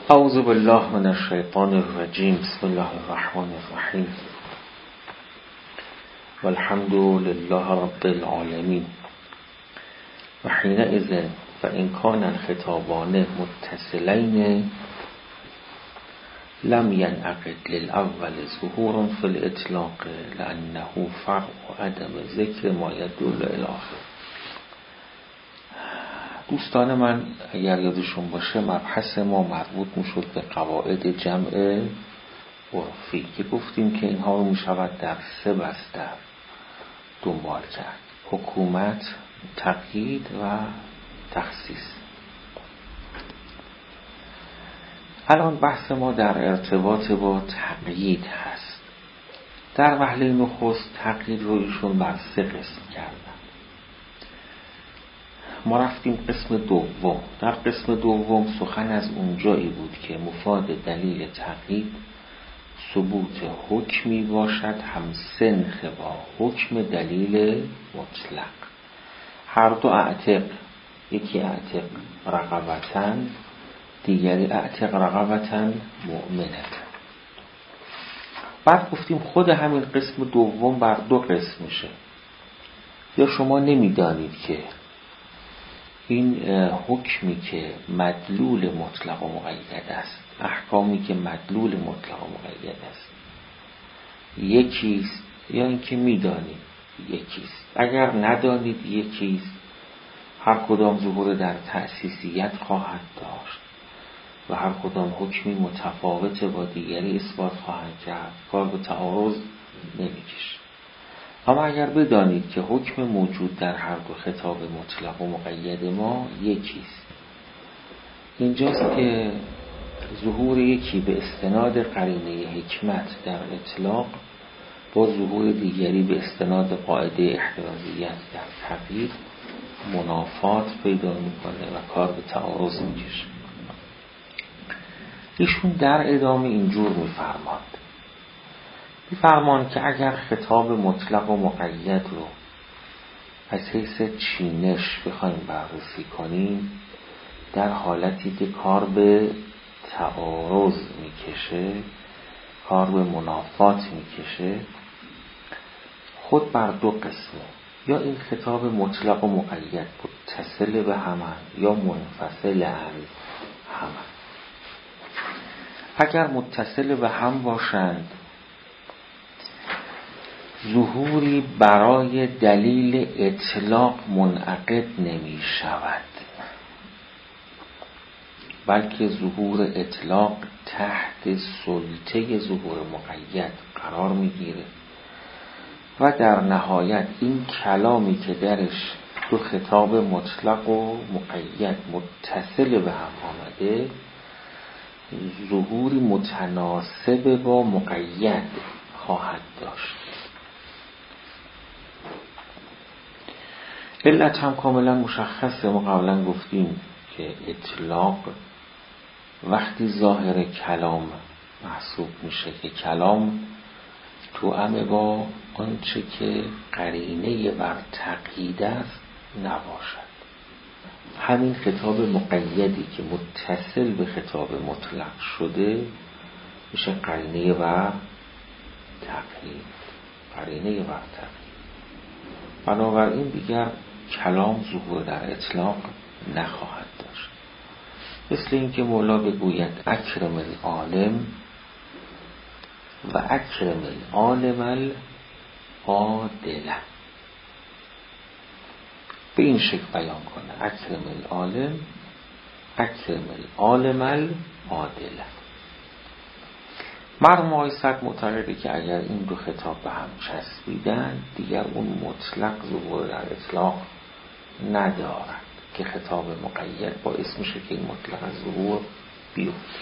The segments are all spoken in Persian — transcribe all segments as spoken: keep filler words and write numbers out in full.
اعوذ بالله من الشیطان الرجیم. بسم الله الرحمن الرحیم. والحمد لله رب العالمین. و حینئذ فإن کان الخطابان متصلین لم ينعقد للأول ظهور في الإطلاق لأنه فرع عدم ذکر ما يدل إلى آخر. دوستان من، اگر یادشون باشه مبحث ما مربوط میشد به قواعد جمع عرفی که گفتیم که اینها رو میشود در سه بسته دنبال کرد: حکومت، تقیید و تخصیص. الان بحث ما در ارتباط با تقیید هست. در وهله نخست تقیید رو ایشون بر سه قسم کردن. ما رفتیم قسم دوم. در قسم دوم سخن از اونجایی بود که مفاد دلیل تقیید ثبوت حکمی باشد هم سنخ با حکم دلیل مطلق. هر دو اعتق، یکی اعتق رقبتن، دیگری اعتق رقبتن مؤمنتن. بعد گفتیم خود همین قسم دوم بر دو قسم میشه. یا شما نمیدانید که این حکمی که مدلول مطلق و مقید است، احکامی که مدلول مطلق و مقید است یکیست، یا اینکه میدانید یکیست. اگر ندانید یکیست، هر کدام ظهور در تأسیسیت خواهد داشت و هر کدام حکمی متفاوت با دیگری اثبات خواهد کرد، کار به تعارض نمیکشه. اما اگر بدانید که حکم موجود در هر دو خطاب مطلق و مقید ما یکیست، اینجاست که ظهور یکی به استناد قرینه حکمت در اطلاق با ظهور دیگری به استناد قاعده احترازیت در تقیید منافات پیدا میکنه و کار به تعارض میکشه. ایشون در ادامه اینجور میفرماند میفرمان که اگر خطاب مطلق و مقید رو از حیث چینش بخوایم بررسی کنیم، در حالتی که کار به تعارض میکشه، کار به منافات میکشه، خود بر دو قسمه. یا این خطاب مطلق و مقید متصل به همن یا منفصل عن همن. اگر متصل به هم باشند، ظهوری برای دلیل اطلاق منعقد نمی شود، بلکه ظهور اطلاق تحت سلطه ظهور مقید قرار می گیره و در نهایت این کلامی که درش دو خطاب مطلق و مقید متصل به هم آمده ظهوری متناسب با مقید خواهد داشت. علت هم کاملا مشخصه. ما قبلا گفتیم که اطلاق وقتی ظاهر کلام محسوب میشه که کلام توأم با آنچه که قرینه بر تقیید است نباشد. همین خطاب مقیدی که متصل به خطاب مطلق شده میشه قرینه بر تقیید. قرینه بر تقیید. بنابراین دیگر کلام ظهور در اطلاق نخواهد داشت. مثل اینکه مولا بگوید اکرم العالم و اکرم العالم العادله، به این شکل بیان کنه: اکرم العالم اکرم العالم العادله. مرحوم آقای سعد معتقده که اگر این دو خطاب به هم چسبیدن دیگر اون مطلق ظهور در اطلاق ندارد که خطاب مقید باعث میشه که این مطلق از ظهور بیفته.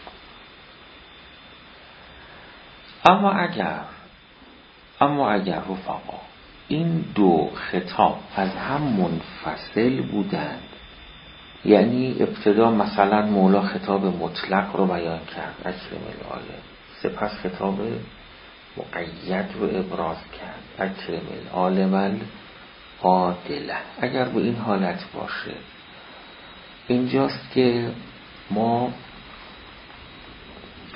اما اگر اما اگر رفقا این دو خطاب از هم منفصل بودند، یعنی ابتدا مثلا مولا خطاب مطلق رو بیان کرد اکرم العالم، سپس خطاب مقید رو ابراز کرد اکرم العالم العادله، اگر به این حالت باشه، اینجاست که ما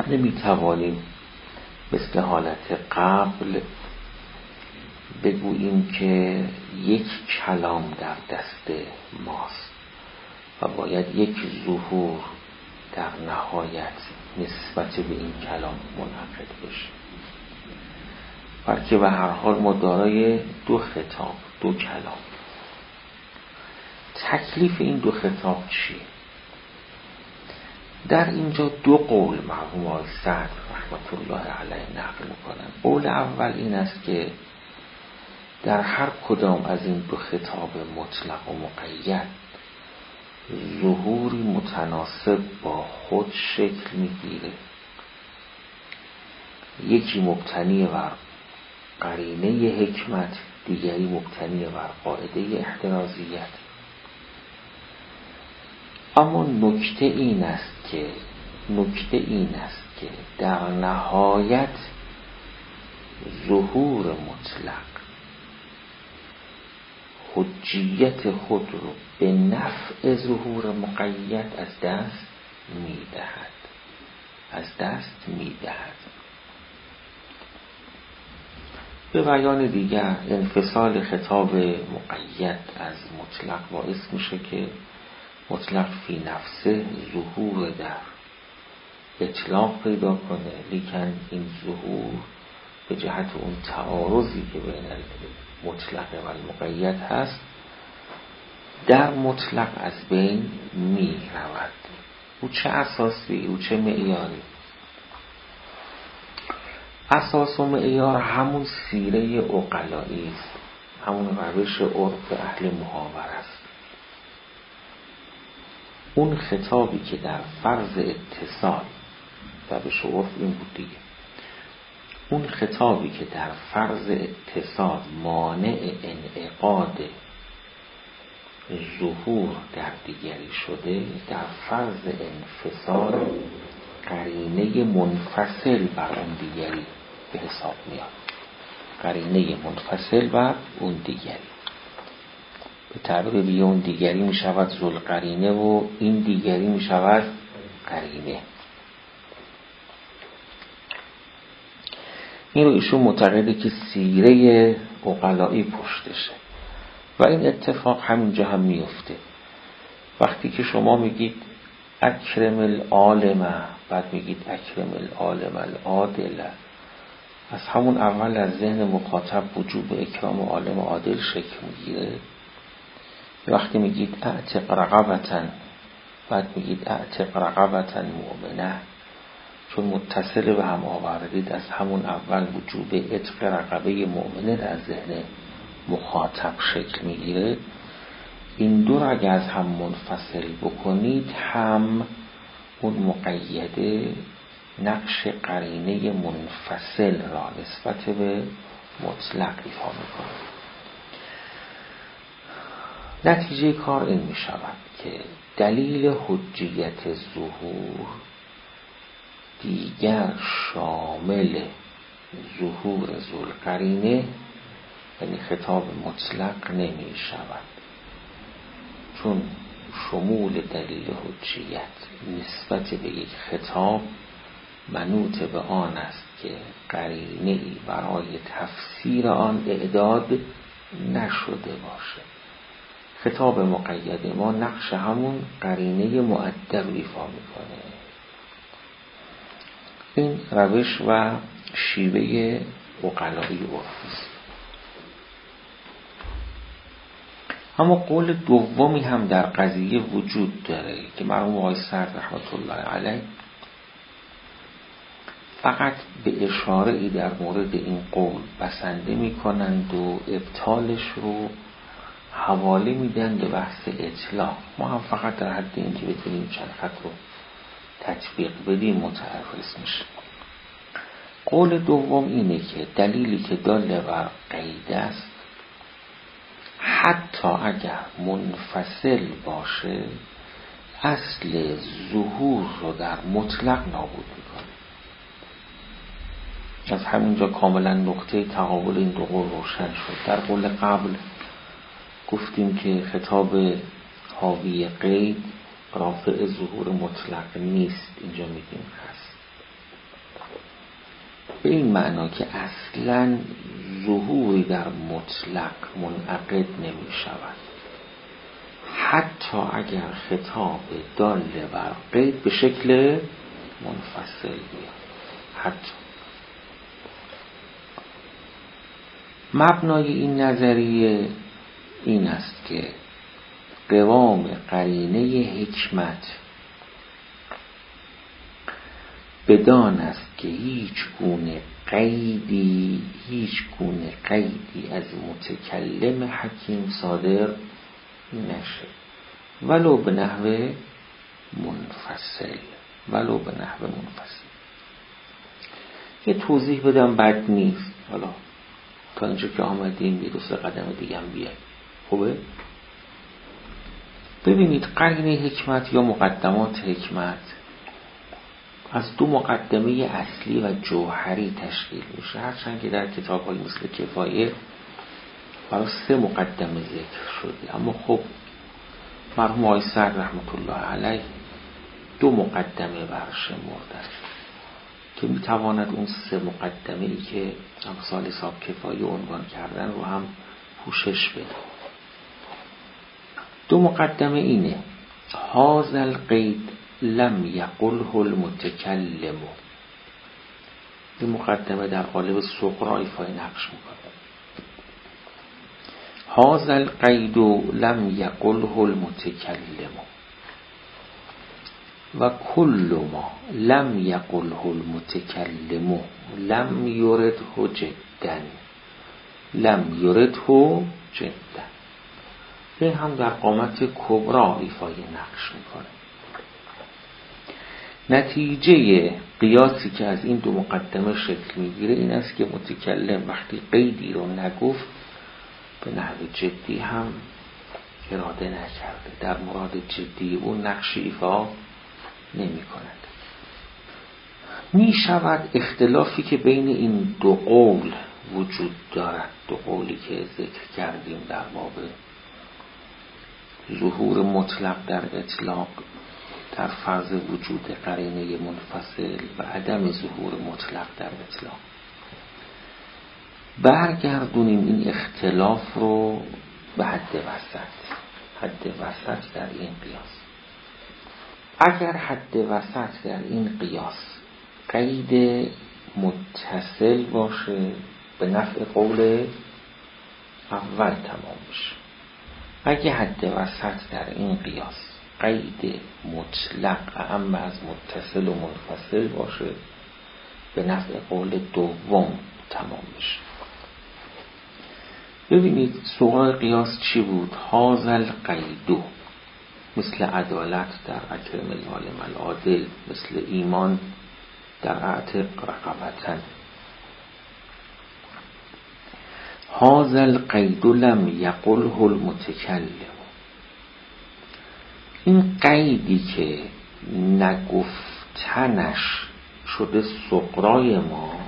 نمیتوانیم مثل حالت قبل بگوییم که یک کلام در دست ماست و باید یک ظهور در نهایت نسبت به این کلام منعقد بشه، بلکه به هر حال ما دارای دو خطاب، دو کلام. تکلیف این دو خطاب چیه؟ در اینجا دو قول مرحوم آقای سعد رحمت الله علیه نقل میکنن. قول اول این است که در هر کدام از این دو خطاب مطلق و مقید ظهوری متناسب با خود شکل میگیره، یکی مبتنی بر قرینه حکمت، دیگری مبتنی بر قاعده احترازیت. اما نکته این است که نکته این است که در نهایت ظهور مطلق حجیت خود رو به نفع ظهور مقید از دست میدهد از دست میدهد به بیان دیگر انفصال خطاب مقید از مطلق باعث میشه که مطلق فی نفسه ظهور در اطلاق پیدا کنه، لیکن این ظهور به جهت اون تعارضی که بین مطلق و المقید هست در مطلق از بین می رود. او چه اساسی، او چه معیاری؟ اساس و معیار همون سیره عقلایی است، همون روش عرف اهل محاور است. اون خطابی که در فرض اتصال، روش عرف این بود دیگه، اون خطابی که در فرض اتصال مانع انعقاد ظهور در دیگری شده، در فرض انفصال قرینه منفصل بر اون دیگری به حساب میاد. قرینه منفصل بر اون دیگری، به تعبیر دیگه اون دیگری می شود ذوالقرینه و این دیگری می شود قرینه. این رو ایشون معتقده که سیره عقلایی پشتشه و این اتفاق همینجا هم میفته. وقتی که شما میگید اکرم العالمه، بعد میگید اکرم العالم العادل، از همون اول از ذهن مخاطب وجوب اکرام عالم عادل شکل میگیره. وقتی میگید اعتق رقبتا، بعد میگید اعتق رقبتا مؤمنه، چون متصل به هم آوردید از همون اول وجوب عتق رقبه مؤمنه در ذهن مخاطب شکل میگیره. این دو را اگر از هم منفصل بکنید هم اون مقیده نقش قرینه منفصل را نسبت به مطلق ایفا میکنه. نتیجه کار این می شود که دلیل حجیت ظهور دیگر شامل ظهور ذوالقرینه یعنی خطاب مطلق نمی شود، چون شمول دلیل حجیت نسبت به یک خطاب منوط به آن است که قرینه‌ای برای تفسیر آن اعداد نشده باشه. خطاب مقید ما نقش همون قرینه مؤدر رو ایفا میکنه. این روش و شیوه عقلایی عرفی. اما قول دومی هم در قضیه وجود داره که مرحوم آقای سعد رحمت الله علیه فقط به اشاره ای در مورد این قول بسنده میکنند و ابطالش رو حواله میدن به بحث اطلاق. ما هم فقط در حد اینکه بتونیم چند خط رو تطبیق بدیم متعرض میشه. قول دوم اینه که دلیلی که دال بر قید است حتی اگر منفصل باشه اصل ظهور رو در مطلق نابود میکنه. از همینجا کاملا نقطه تقابل این دو قول روشن شد. در قول قبل گفتیم که خطاب حاوی قید رافع ظهور مطلق نیست، اینجا میگیم هست. به این معنا که اصلا ظهوری در مطلق منعقد نمی شود، حتی اگر خطاب دال بر قید به شکل منفصل بیاد. حتی مبنای این نظریه این است که قوام قرینه حکمت بدان است که هیچ گونه قیدی هیچ گونه قیدی از متکلم حکیم صادر نشه، ولو به نحو منفصل ولو به نحو منفصل. یه توضیح بدم بد نیست، حالا تا اینجا که آمدیم یه دو سه قدم دیگه هم بیایم. خوبه؟ ببینید قرینه حکمت یا مقدمات حکمت از دو مقدمه اصلی و جوهری تشکیل میشه، هرچند که در کتاب‌های مثل کفایه برای سه مقدمه ذکر شده، اما خب مرحوم آقای سعد رحمت الله علیه دو مقدمه برشمردن که میتواند اون سه مقدمه ای که امثال حساب کفایه عنوان کردن رو هم پوشش بده. دو مقدمه اینه: هذا القید لم یقله المتکلم. این مقدمه در قالب صغرا ایفای نقش میکنه. هذا القید لم یقله المتکلم و کل ما لم یقله المتکلم لم یرده جدا لم یرده جدا. این هم در قامت کبرا ایفای نقش میکنه. نتیجه قیاسی که از این دو مقدمه شکل میگیره این است که متکلم وقتی قیدی رو نگفت به نحو جدی هم اراده نکرده، در مراد جدی اون نقش ایفا نمی کند. می شود اختلافی که بین این دو قول وجود دارد، دو قولی که ذکر کردیم در باب ظهور مطلق در اطلاق در فرض وجود قرینه منفصل و عدم ظهور مطلق در اطلاق، برگردونیم این اختلاف رو به حد وسط. حد وسط در این قیاس، اگر حد وسط در این قیاس قید متصل باشه به نفع قول اول تمام میشه. اگه حد وسط در این قیاس قید مطلق اعم از متصل و منفصل باشه به نفع قول دوم تمام میشه. ببینید سوال قیاس چی بود؟ هذا القید، مثل عدالت در اکرم العالم العادل، مثل ایمان در اعتق رقبتا. هذا القید لم یقله المتکلم. این قیدی که نگفتنش شده سغرای ما،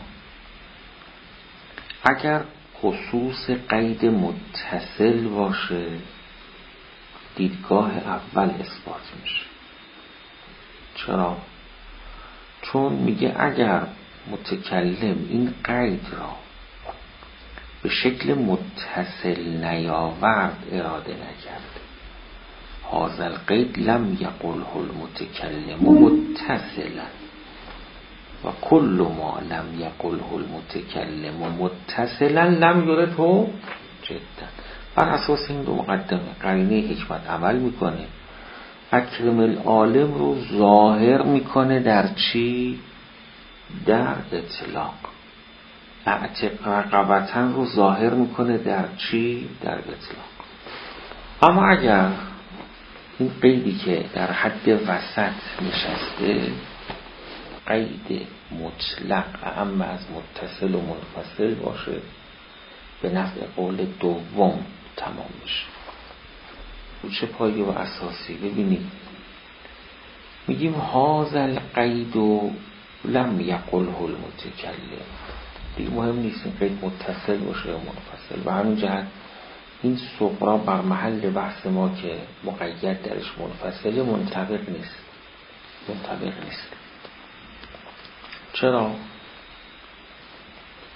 اگر خصوص قید متصل باشه دیدگاه اول اثبات میشه. چرا؟ چون میگه اگر متکلم این قید را به شکل متصل نیاورد، اراده نکرد، هذا القید لم یقله المتکلم متصلا و کل ما لم یقله المتکلم متصلا لم یرده جدا. بر اساس این دو مقدمه قرینه حکمت عمل میکنه، اکرم العالم رو ظاهر میکنه در چی؟ در اطلاق. اعتق رقبتا رو ظاهر میکنه در چی؟ در اطلاق. اما اگر این قیدی که در حد وسط نشسته قید مطلق اعم از متصل و منفصل باشه به نفع قول دوم تمام میشه. چه پایه و اساسی؟ ببینید میگیم هذا القید لم یقله المتکلم، دیگه مهم نیست این قید متصل باشه یا منفصل. و همین جهت این صغرا بر محل بحث ما که مقید درش منفصل منطبق نیست. منطبق نیست. چرا؟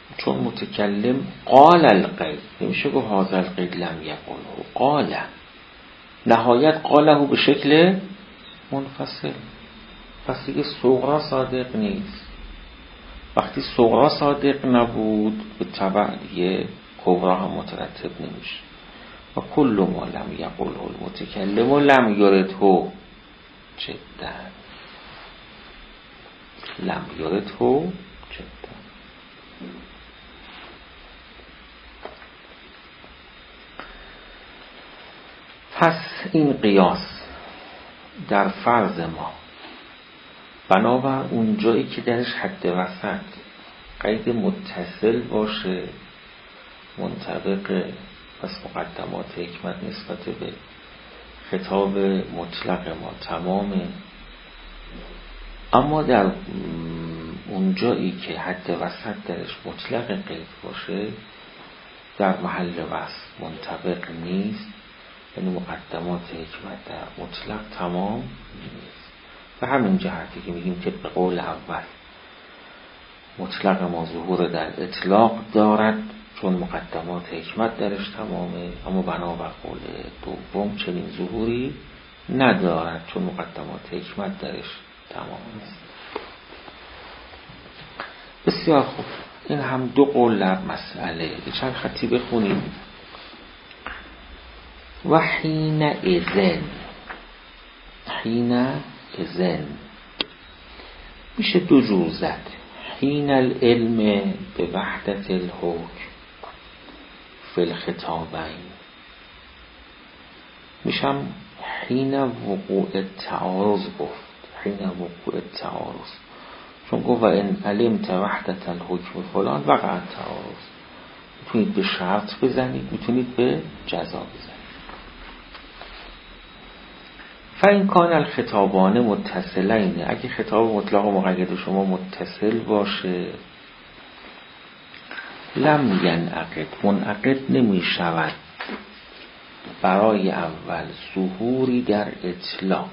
چون متکلم قال القید، نمیشه گفت هذا القید لم یقله، قال، نهایت قاله به شکل منفصل. پس دیگه صغرا صادق نیست. وقتی صغرا صادق نبود به تبع دیگه کبرا هم مترتب نمیشه. و کل ما لم یقله المتکلم و لم یرده جدا، لم یرده جدا. پس این قیاس در فرض ما بنابر اون جایی که درش حد وسط قید متصل باشه منطبق، پس مقدمات حکمت نسبت به خطاب مطلق ما تمامه. اما در اون جایی که حد وسط درش مطلق قید باشه در محل وصل منطبق نیست، یعنی مقدمات حکمت در مطلق تمام نیست. و همین جهتی که میگیم که به قول اول مطلق ما ظهور در اطلاق دارد چون مقدمات حکمت درش تمامه، اما بنابر قول دوم چنین ظهوری ندارد چون مقدمات حکمت درش تمام است. بسیار خوب، این هم دو قول در مسئله. چند خطی بخونیم. و حین اذن، حین اذن میشه دو جور زد. حین العلم به وحدت الحکم فی الخطابین، میشم حین وقوع التعارض گفت، حین وقوع التعارض، چون گفت و ان علمت وحدت الحکم فلان وقع التعارض. میتونید به شرط بزنید، میتونید به جزا بزنید. فإن کان الخطابان متصلین، اگه خطاب مطلق و مقید شما متصل باشه لم ینعقد، منعقد نمی شود برای اول ظهوری در اطلاق.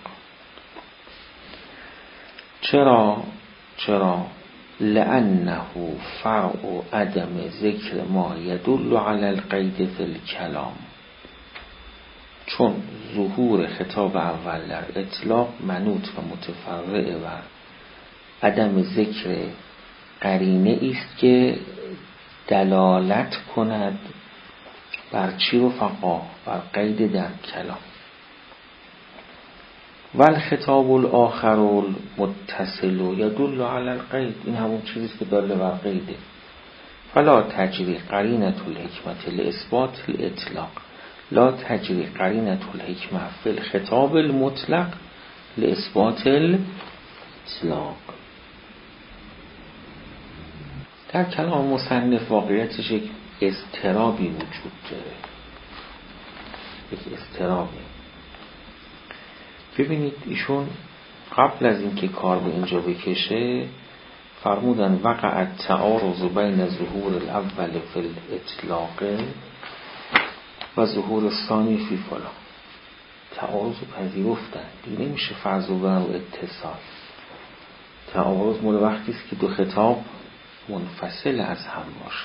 چرا؟ چرا؟ لأنه فرع عدم ذکر ما يدل على القید فی الکلام، چون ظهور خطاب اول در اطلاق منوط و متفرع و عدم ذکر قرینه است که دلالت کند بر چی رفقا؟ بر قید در کلام. و الخطاب الاخر المتصل یدل علی القید، این همون چیزیست که داله بر قیده. فلا تجری قرینة الحکمت لاثبات الاطلاق، لا تجری قرینة الحکمه فی الخطاب المطلق لاثبات الاطلاق. در کلام مصنف واقعیتش یک اضطرابی وجود داره، یک اضطرابی. ببینید ایشون قبل از اینکه کار به اینجا بکشه فرمودن وقع التعارض بین ظهور الاول فی الاطلاق و ظهور ثانی فی فلان. تعارض رو پذیرفتن، دیگه نمیشه فرض و اتصال. تعارض مال وقتی است که دو خطاب منفصل از هم باشه.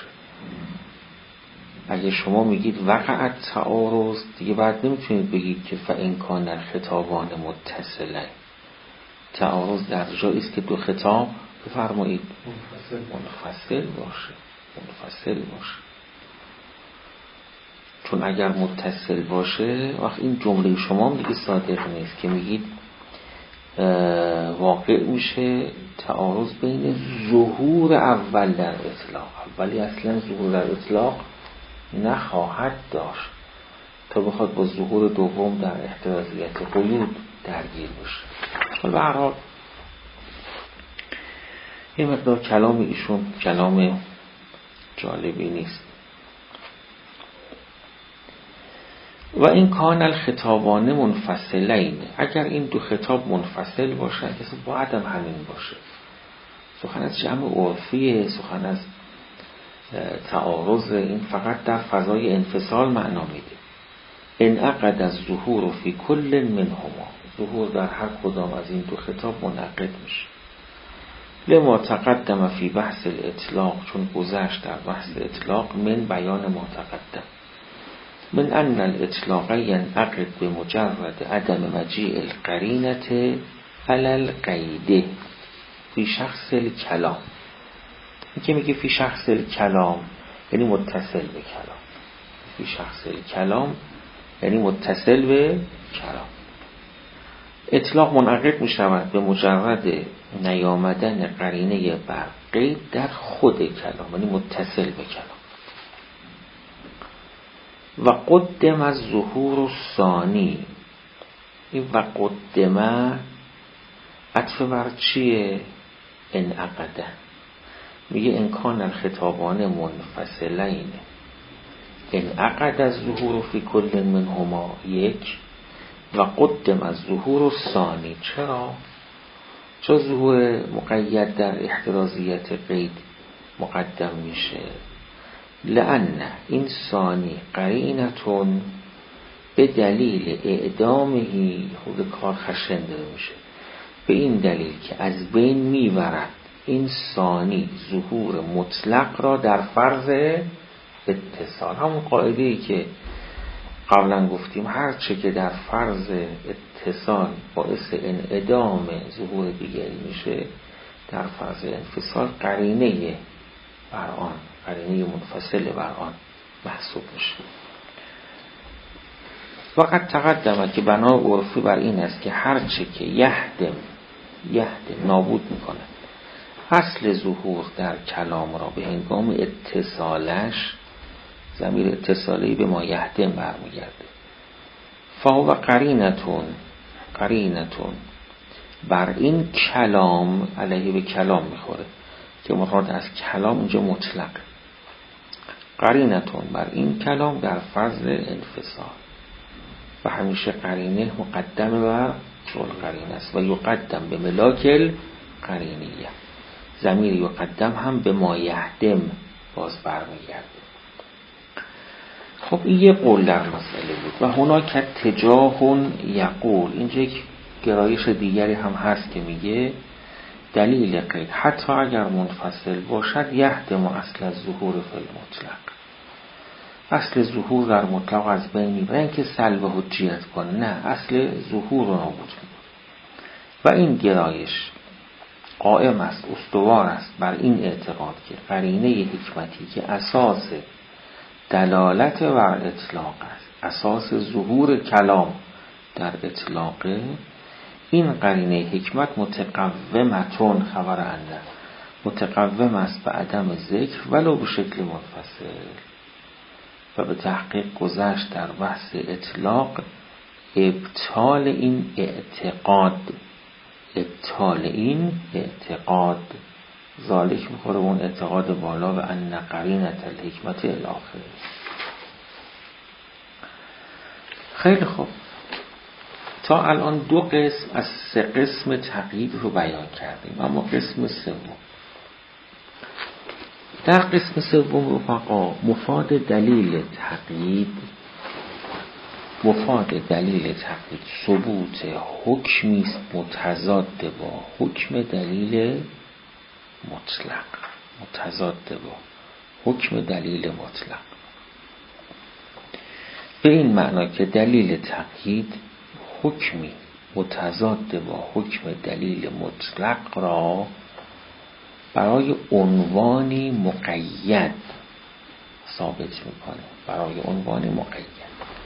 اگه شما میگید وقع تعارض دیگه بعد نمیتونید بگید که فإن کان الخطابان متصلین. تعارض در جایی است که دو خطاب بفرمایید منفصل, منفصل باشه، منفصل باشه. چون اگر متصل باشه وقت این جمله شما دیگه صادق نیست که میگید واقع میشه تعارض بین ظهور اول در اطلاق. اولی اصلا ظهور در اطلاق نخواهد داشت تا بخواد با ظهور دوم در احترازیت قیود درگیر بشه. حالا به هر حال یه مقدار کلام ایشون کلام جالبی نیست. و این کان الخطابان منفصلین، اگر این دو خطاب منفصل باشن که باید هم همین باشه. سخن از جمع عرفیه، سخن از تعارض، این فقط در فضای انفصال معنا میده. انعقد از ظهور فی کل منهما، ظهور در هر کدام از این دو خطاب منعقد میشه. لما تقدم فی بحث الاطلاق، چون گذشت در بحث اطلاق، من بیان ما تقدم، من ان الاطلاق ینعقد به مجرد عدم مجیء القرینة علی القید فی شخص الکلام. این که میگه فی شخص الکلام یعنی متصل به کلام، فی شخص الکلام یعنی متصل به کلام. اطلاق منعقد می شود به مجرد نیامدن قرینه بر قید در خود کلام، یعنی متصل به کلام. و قدم از ظهور ثانی، این و قدمه عطف بر چیه؟ انعقده. میگه انکان الخطابان منفصلین انعقد از ظهور فی کل منهما یک، و قدم از ظهور ثانی. چرا؟ چون ظهور مقید در احترازیت قید مقدم میشه. لأن این ثانی قرینتون به دلیل اعدامهی، خود کار خشن داره میشه، به این دلیل که از بین میبرد این ثانی ظهور مطلق را در فرض اتصال. همون قاعده‌ای که قبلا گفتیم، هر چه که در فرض اتصال باعث انعدام ظهور دیگری میشه، در فرض انفصال قرینه بر آن، قرینه منفصل بر آن محسوب میشه. وقت تقدمه که بنا عرفی بر این است که هر چه که یهدم یهدم نابود میکنه اصل ظهور در کلام را به هنگام اتصالش، ضمیر اتصالی به ما یهدم برمیگرده. فهو قرینتون، قرینتون بر این کلام، علیه به کلام میخوره که مراد از کلام اینجا مطلق. قرینتون بر این کلام در فضل انفصال، و همیشه قرینه مقدم بر رول قرینه است و یقدم به ملاکل قرینیه. ضمیر یقدم هم به ما یهدم باز برمیگرده. خب این یه قول در مسئله بود. و هناک تجاهون یقول، اینجا یک گرایش دیگری هم هست که میگه دلیل قید حتی اگر منفصل باشد یهدم اصل از ظهور فی المطلق، اصل ظهور در مطلق از بین میبره، اینکه سلب حجیت کنه، نه، اصل ظهور رو نابود میکنه. و این گرایش قائم است، استوار است بر این اعتقاد که قرینه حکمتی که اساس دلالت بر اطلاق است، اساس ظهور کلام در اطلاقه، این قرینه حکمت متقومتون، خبر انده متقوم است به عدم ذکر ولو به شکل منفصل. و به تحقیق گذشت در بحث اطلاق ابطال این اعتقاد، ابطال این اعتقاد ذالک میخوره اون اعتقاد بالا و ان قرینت الحکمت الاخر. خیلی خوب، تا الان دو قسم از سه قسم تقیید رو بیان کردیم، اما قسم سوم، در قسم سوم رفقا مفاد دلیل تقیید، مفاد دلیل تقیید ثبوت حکمی است متضاد با حکم دلیل مطلق، متضاد با حکم دلیل مطلق. به این معنا که دلیل تقیید حکمی متضاد با حکم دلیل مطلق را برای عنوانی مقید ثابت میکنه، برای عنوانی مقید.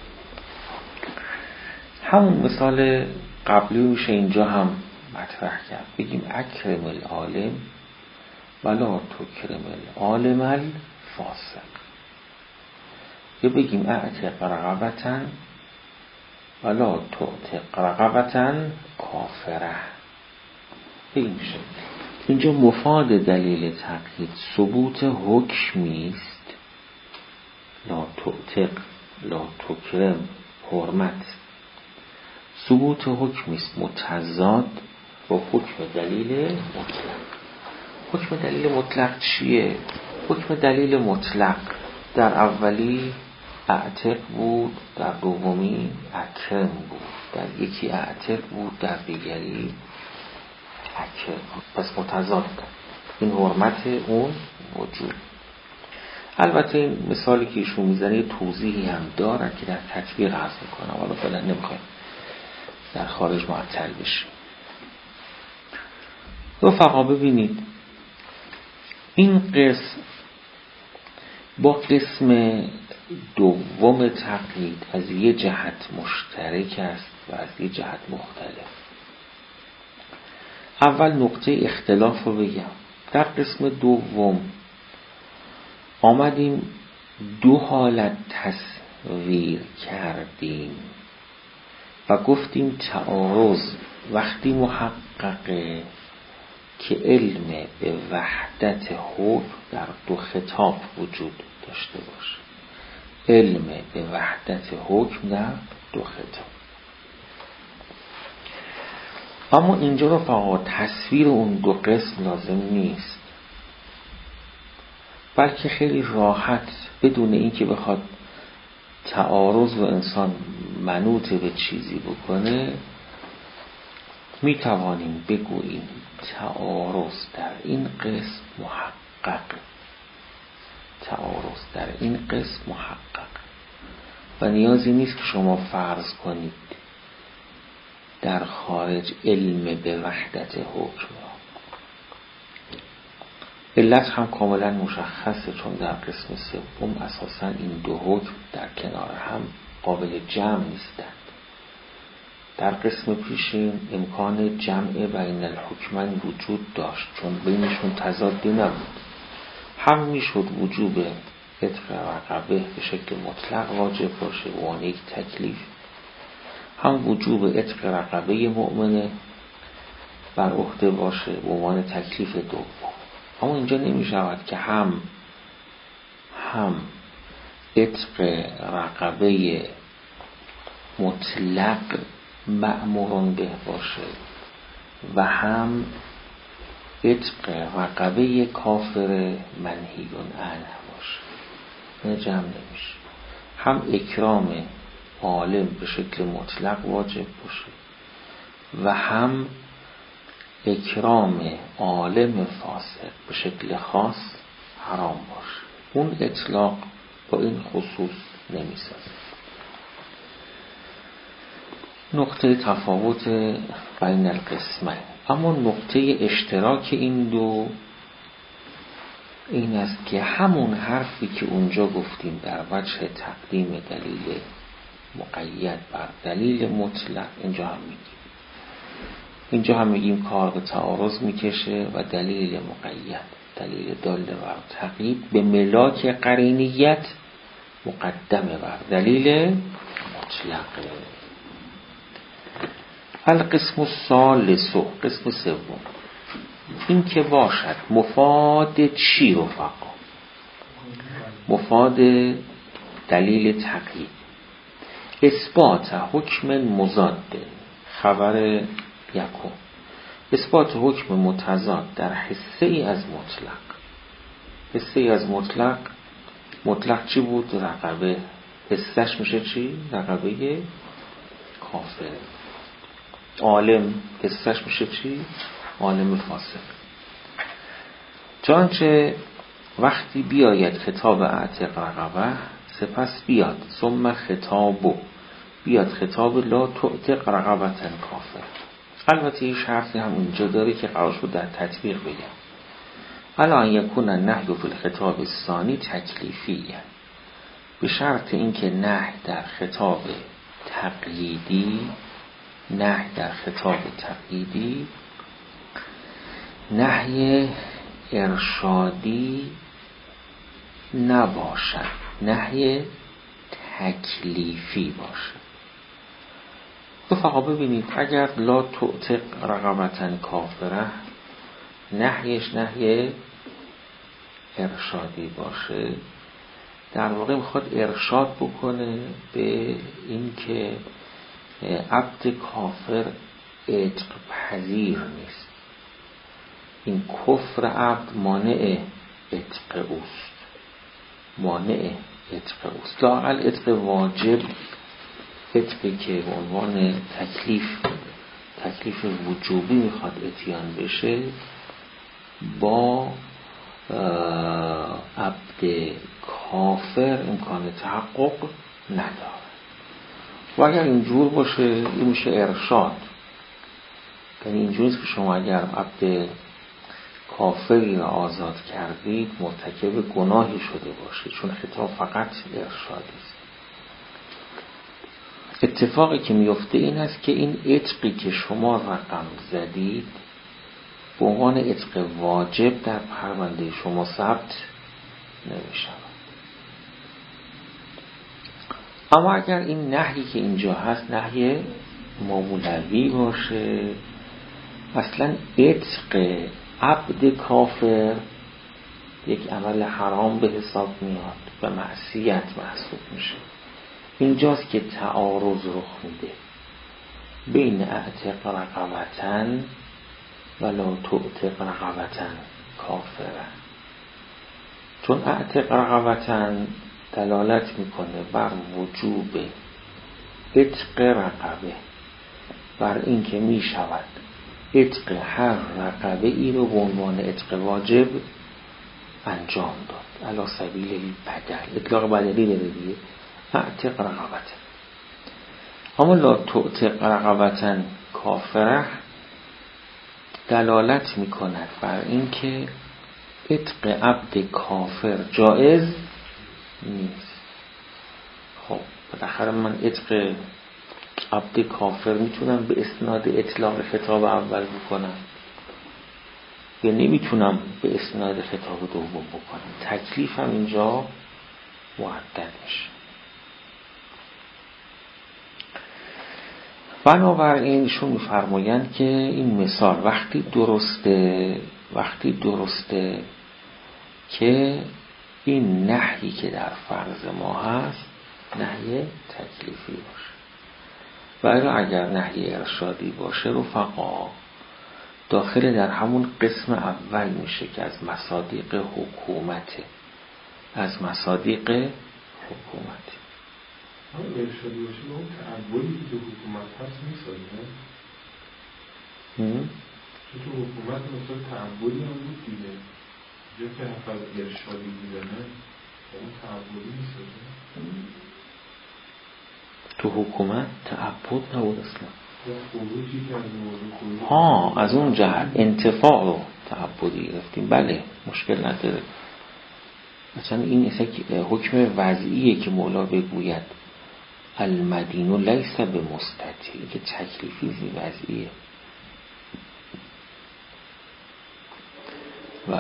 همون مثال قبلی میشه اینجا هم مطرح کرد، بگیم اکرم العالم ولا تکرم العالم الفاسق، یا بگیم اعتق رقبتا ولا تعتق رقبتا کافره. به این شکل اینجا مفاد دلیل تقیید ثبوت حکمی است، لا تعتق لا تکرم حرمت، ثبوت حکمی است متضاد با حکم دلیل مطلق. حکم دلیل مطلق چیه؟ حکم دلیل مطلق در اولی اعتق بود، در دومی اکرم بود، در یکی اعتق بود، در دیگری اکرم. که پس متضاد این حرمت اون وجود. البته این مثالی که ایشون میزنه توضیحی هم داره که در تطبیق عرض میکنم، حالا فعلا نمیخوایم در خارج معطل بشیم. رفقا ببینید این قسم با قسم دوم تقیید از یه جهت مشترک است و از یه جهت مختلف. اول نقطه اختلاف رو بگم. در قسم دوم آمدیم دو حالت تصویر کردیم و گفتیم تعارض وقتی محققه که علم به وحدت حکم در دو خطاب وجود داشته باشه. علم به وحدت حکم در دو خطاب. اما اینجا رفقا تصویر اون دو قسم لازم نیست، بلکه خیلی راحت بدون اینکه بخواد تعارض و انسان منوط به چیزی بکنه می توانیم بگوییم تعارض در این قسم محقق، تعارض در این قسم محقق و نیازی نیست که شما فرض کنید در خارج علم به وحدت حکم. علت هم کاملا مشخصه، چون در قسم سوم اساسا این دو حکم در کنار هم قابل جمع نیستند. در قسم پیشین امکان جمع بین الحکمین وجود داشت چون بینشون تضادی نبود. هم میشد وجوب عتق رقبه به شکل مطلق واجب باشه و آن یک تکلیف، هم وجوب عتق رقبه مؤمنه بر عهده باشه و عنوان تکلیف دوم. اما اینجا نمی شود که هم هم عتق رقبه مطلق مأموران به باشه و هم عتق رقبه کافر منهیون عنه باشه. این جمع نمیشه. هم اکرام عالم به شکل مطلق واجب باشه و هم اکرام عالم فاسق به شکل خاص حرام باشه. اون اطلاق با این خصوص نمیسازه. نقطه تفاوت بین القسمین. اما نقطه اشتراک این دو این است که همون حرفی که اونجا گفتیم در وجه تقدیم دلیل مقید بر دلیل مطلق اینجا هم میگیم. اینجا هم میگیم کار به تعارض میکشه و دلیل مقید، دلیل دال بر تقیید به ملاک قرینیت مقدمه بر دلیل مطلق. القسم الثالث، قسم سوم، این که باشد مفاد چی رفقا؟ مفاد دلیل تقیید. اثبات حکم مضاد، خبر یکم، اثبات حکم متضاد در حصه ای از مطلق. حصه ای از مطلق، مطلق چی بود؟ رقبه. حصهش میشه چی؟ رقبه کافر. عالم حصهش میشه چی؟ عالم فاسق. چنانچه وقتی بیاید خطاب اعتق رقبه سپس بیاد ثم خطابو بیاد خطاب لا تعتق رقبتن کافر. البته این شرطی هم اینجا داره که قرار شد در تطبیق بگم. الان یکون النهی فی الخطاب الثانی تکلیفیه، به شرط اینکه نهی در خطاب تقییدی نهی در خطاب تقییدی نهی ارشادی نباشد، نهی تکلیفی باشه. فقط ببینید اگر لا تعتق رقبتن کافره نهیش نهی ارشادی باشه، در واقع میخواد ارشاد بکنه به این که عبد کافر عتق پذیر نیست. این کفر عبد مانع عتق اوست، مانع عتق اوست. لااقل عتق واجب، عتقی که به عنوان تکلیف تکلیف وجوبی میخواد اتیان بشه با عبد کافر امکان تحقق نداره. و اگر اینجور باشه این میشه ارشاد. یعنی اینجوریست که شما اگر عبد کافری را آزاد کردید مرتکب گناهی شده باشه، چون خطاب فقط ارشادی است. اتفاقی که میفته این است که این عتقی که شما رقم زدید به عنوان عتق واجب در پرونده شما ثبت نمی‌شود. اما اگر این نهی که اینجا هست نهی مولوی باشه، اصلا عتق عبد کافر یک عمل حرام به حساب میاد و معصیت محسوب میشه. اینجاست که تعارض رخ میده بین اعتق رقبتن ولا تعتق رقبتن کافرن. چون اعتق رقبتن دلالت میکنه بر وجوب عتق رقبه، بر این که میشود عتق هر رقبه ای رو به عنوان عتق واجب انجام داد علی سبیل البدل. اطلاق بدلی داره دیگه، اعتق رقبتن. اما لا تعتق رقبتن کافره دلالت میکند بر این که عتق عبد کافر جائز نیست. خب بالاخره من عتق عبد کافر میتونم به اسناد اطلاق خطاب اول بکنم یا نمیتونم به اسناد خطاب دوم بکنم. تکلیفم اینجا معدد میشه. بنابراین ایشون میفرمایند که این مثال وقتی درسته وقتی درسته که این نهی که در فرض ما هست نهی تکلیفی باشه. ولی اگر نهی ارشادی باشه رفقا داخل در همون قسم اول میشه که از مصادیق حکومته از مصادیق حکومته. اما ارشادی باشه به اون تعبولی که تو حکومت هست میسازه؟ چون تو حکومت مثلا تعبولی هم بود دیگه، جا که حفظ ارشادی میزنه اون تعبولی میسازه؟ تو حکومت تعبد نبود اصلا. خروجی که از موضوع ها از اون جهت انتفاع رو تعبدی گرفتیم. بله مشکل نداره. مثلا این اصلا حکم وضعیه که مولا بگوید المدین لیس به مستطیع که تکلیفی وضعیه و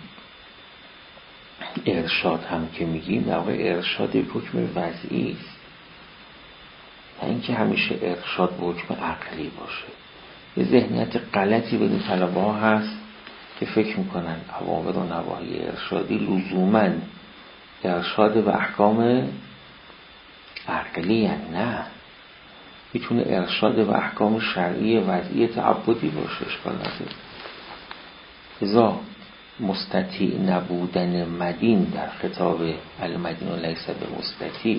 ارشاد هم که میگیم در واقع ارشاد حکم وضعی است، نه اینکه همیشه ارشاد به حکم عقلی باشه. یه ذهنیت غلطی بین طلبه ها هست که فکر میکنن اوامر و نواهی ارشادی لزوماً ارشاد به احکام عقلی هست. نه، میتونه ارشاد به احکام شرعی وضعی تعبدی باشه، اشکال نداره. لذا مستطیع نبودن مدین در خطاب المدین لیس به مستطیع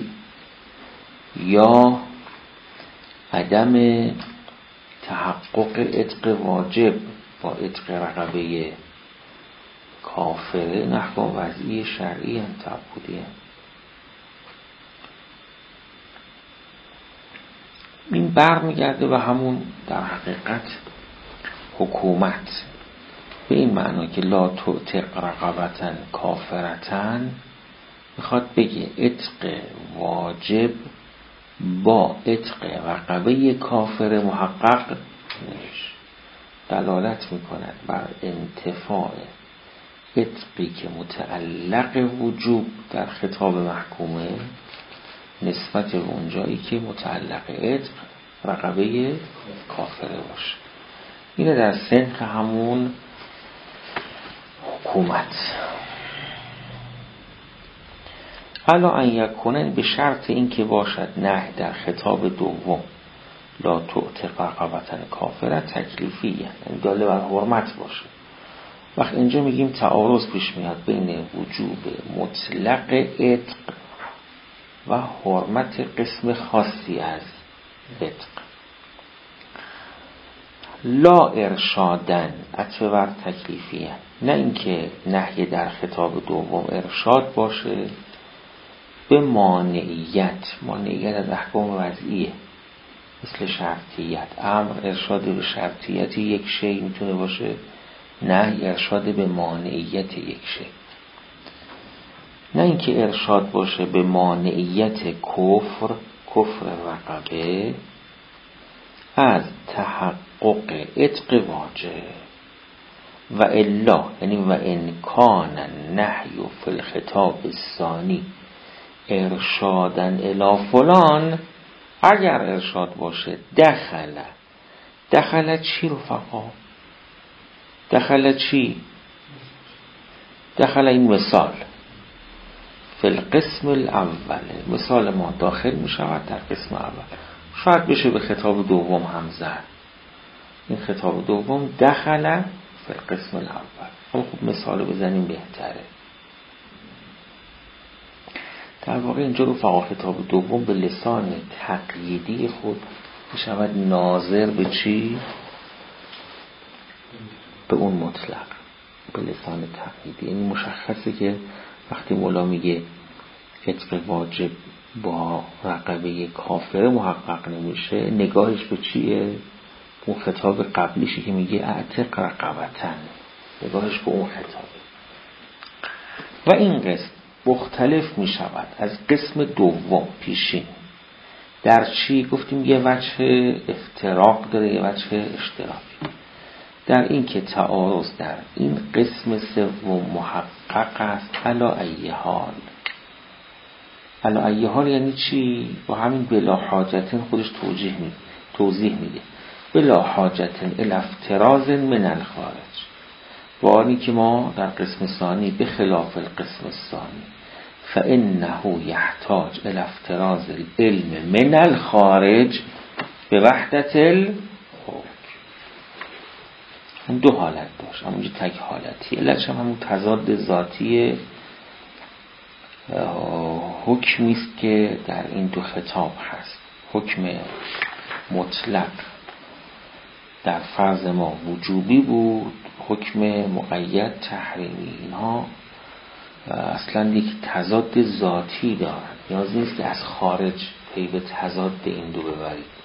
یا عدم تحقق عتق واجب با عتق رقبه کافره احکام وضعی شرعی هم تعبدی هم. این بر میگرده و همون در حقیقت حکومت به این معنا که لا تعتق رقبتن کافرتن میخواد بگه عتق واجب با عتق رقبه کافر محقق نمیشه. دلالت میکند بر انتفاع عتقی که متعلق وجوب در خطاب محکومه نسبت به اونجایی که متعلق عتق رقبه کافره باشه. اینه در سنخ همون حکومت. الا ان یکونن به شرط این که باشد نه در خطاب دوم لا تعتق رقبتن کافره تکلیفی، یعنی داله بر حرمت باشه. وقت اینجا میگیم تعارض پیش میاد بین وجوب مطلق عتق و حرمت قسم خاصی از عتق. لا ارشادن عطف بر تکلیفیه، نه اینکه نهی در خطاب دوم ارشاد باشه به مانعیت. مانعیت از احکام وضعیه مثل شرطیت. امر ارشاد به شرطیت یک شی میتونه باشه، نهی ارشاد به مانعیت یک شی. نه اینکه ارشاد باشه به مانعیت کفر، کفر رقبه از تحقق عتق واجب و الا، یعنی و انکان نهی فی الخطاب الثانی ارشادن الی فلان، اگر ارشاد باشه دخله. دخله چی رفقا؟ دخله چی؟ دخله این مثال فی القسم الاول، مثال ما داخل می شود در قسم اول. شاید بشه به خطاب دوم هم زد. این خطاب دوم دخله فی القسم الاول. خب مثال بزنیم بهتره. در واقع اینجا رو فقط خطاب دوم به لسان تقییدی خود می شود ناظر به چی؟ به اون مطلق، به لسان تقییدی. یعنی مشخصه که وقتی مولا میگه عتق واجب با رقبه کافر محقق نمیشه، نگاهش به چیه؟ اون خطاب قبلیشی که میگه اعتق رقبتن، نگاهش به اون خطابه. و این قسم مختلف میشود از قسم دوم پیشین. در چی؟ گفتیم یه وجه افتراق داره، یه وجه اشتراک. در این که تعارض در این قسم سوم محقق است علی ای حال. علی ای حال یعنی چی؟ با همین بلا حاجتن خودش توضیح میده توضیح میده بلا حاجتن الی افتراض من الخارج، با آنی که ما در قسم ثانی به خلاف القسم الثانی فانه یحتاج الی افتراض العلم من الخارج به وحدت الحکم. اون دو حالت داشت، همونجا تک حالتی. علتش هم همون تضاد ذاتی حکمی است که در این دو خطاب هست. حکم مطلق در فرض ما وجوبی بود، حکم مقید تحریمی. اینها اصلا یک تضاد ذاتی دارند، نیاز نیست که از خارج پی به تضاد این دو ببرید.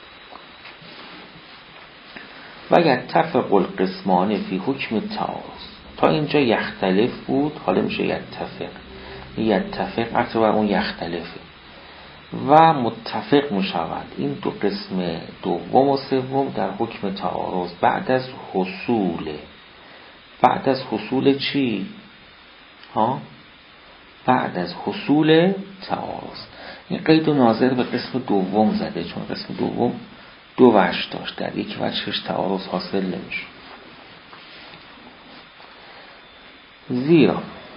و یتفق القسمان فی حکم تعارض. تا اینجا یختلف بود، حالا میشه یتفق. یتفق عطف بر اون یختلفه و متفق میشود این دو قسم دوم و سوم در حکم تعارض بعد از حصول. بعد از حصول چی؟ ها؟ بعد از حصول تعارض. این قید و ناظر به قسم دوم زده، چون قسم دوم دو وجه داشت، در یک وجهش تعارض حاصل نمیشه. زیرا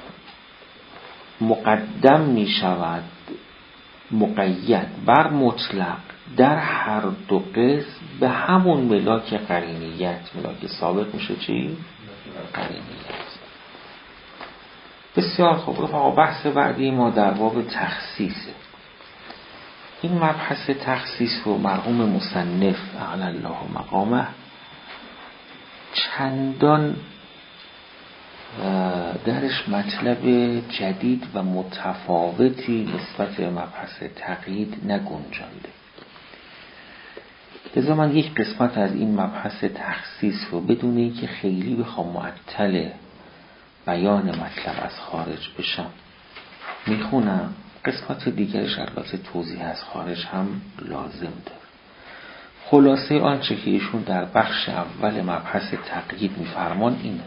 مقدم می شود مقید بر مطلق در هر دو قسم به همون ملاک قرینیت. ملاک ثابت میشه چی؟ قرینیت. بسیار خوب. رفقا بحث بعدی ما در باب تخصیصه. این مبحث تخصیص رو مرحوم مصنف اعلی الله مقامه چندان درش مطلب جدید و متفاوتی نسبت به مبحث تقیید نگنجانده. لذا من یک قسمت از این مبحث تخصیص رو بدون اینکه خیلی بخوام معطل بیان مطلب از خارج بشم میخونم. قسمت دیگرش البته توضیح از خارج هم لازم داره. خلاصه آنچه که ایشون در بخش اول مبحث تقیید میفرمان اینه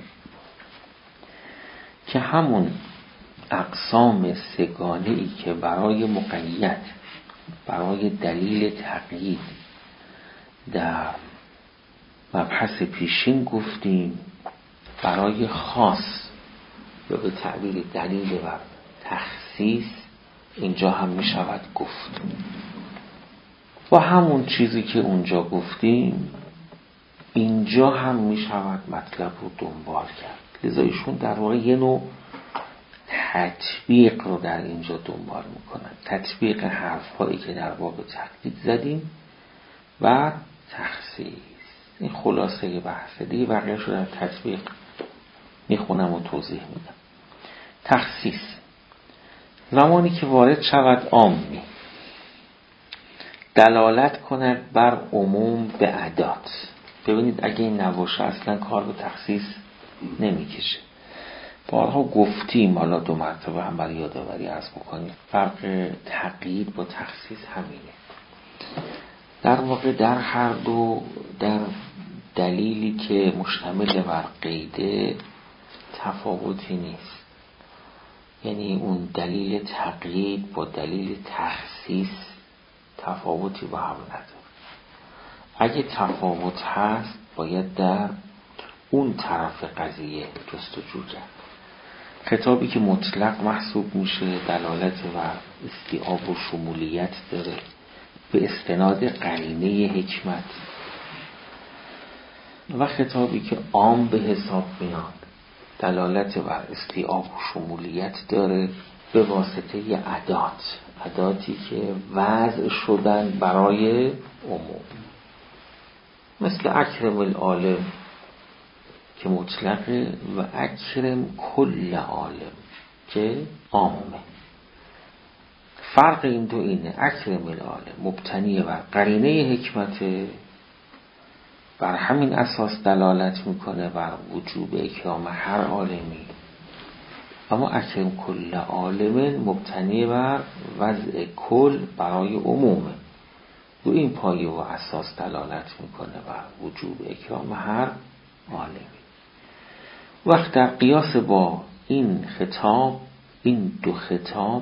که همون اقسام سگانه ای که برای مقید، برای دلیل تقیید در مبحث پیشین گفتیم، برای خاص یا به تعبیر دلیل بر تخصیص اینجا هم می شود گفت. و همون چیزی که اونجا گفتیم اینجا هم می شود مطلب رو دنبال کرد. لذا ایشون در واقع یه نوع تطبیق رو در اینجا دنبال میکنن. تطبیق حرف هایی که در باب تقیید زدیم و تخصیص. این خلاصه بحثه دیگه، بقیه شو در تطبیق میخونم و توضیح میدم. تخصیص زمانی که وارد شود عامی، دلالت کند بر عموم به ادات. ببینید اگه این نباشه اصلا کار به تخصیص نمیکشه. بارها گفتیم، حالا دو مرتبه هم برای یادآوری عرض بکنیم، فرق تقیید با تخصیص همینه. در واقع در هر دو، در دلیلی که مشتمل بر قیده تفاوتی نیست. یعنی اون دلیل تقیید با دلیل تخصیص تفاوتی با هم نداره. اگه تفاوت هست باید در اون طرف قضیه جستجو کرد. خطابی که مطلق محسوب میشه دلالت و استیعاب و شمولیت داره به استناد قرینه حکمت، و خطابی که عام به حساب میاد دلالت و استیعاب و شمولیت داره به واسطه ادات، اداتی که وضع شدن برای عموم، مثل اکرم العالم که مطلقه و اکرم کل عالم که عامه. فرق این دو اینه، اکرم العالم مبتنی بر قرینه حکمت، بر همین اساس دلالت میکنه بر وجوب اکرام هر عالمی، اما اکرم کل عالم مبتنی بر وضع کل برای عمومه، رو این پایه و اساس دلالت میکنه بر وجوب اکرام هر عالمی. وقت در قیاس با این خطاب، این دو خطاب،